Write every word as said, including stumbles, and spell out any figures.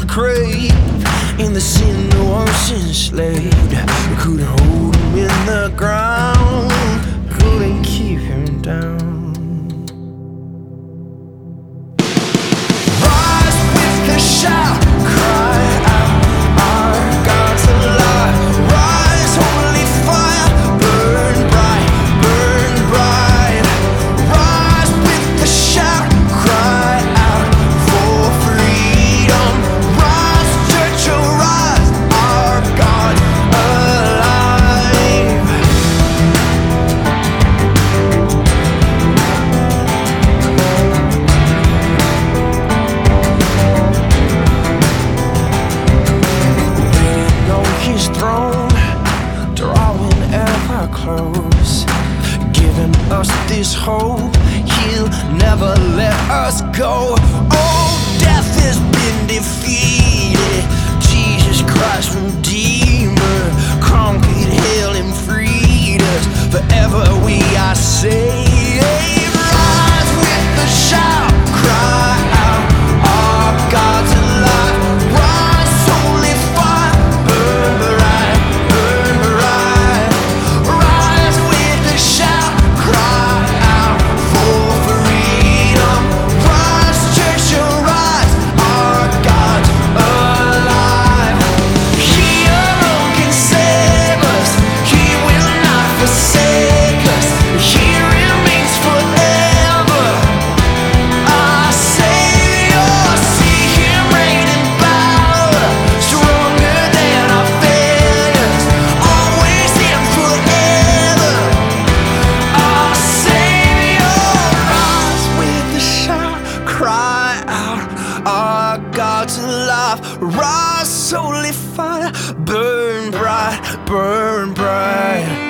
grave. In the sin the once enslaved, we couldn't hold him in the ground, couldn't keep him down. Rise with the shout, cry out, our God's alive. Rise, holy fire, burn bright, burn bright. Rise with the shout, cry out for freedom. Rise, church, arise, our God alive. Waiting on his throne, drawing ever close, giving us this hope, he'll never let us go. Oh, death has been defeated, Jesus Christ Redeemer conquered hell and freed us, forever we are saved. Rise with the shout, cry out, our God's alive. Rise, holy fire, burn bright, burn bright. Rise with the shout, cry out for freedom. Rise, church, arise, our God's alive. He alone can save us, he will not forsake us, he remains forever. Our Savior, see him reign in power, stronger than our failures, always and forever. Our Savior, rise with the shout, cry out, our God's alive. Rise, holy fire, burn bright, burn bright.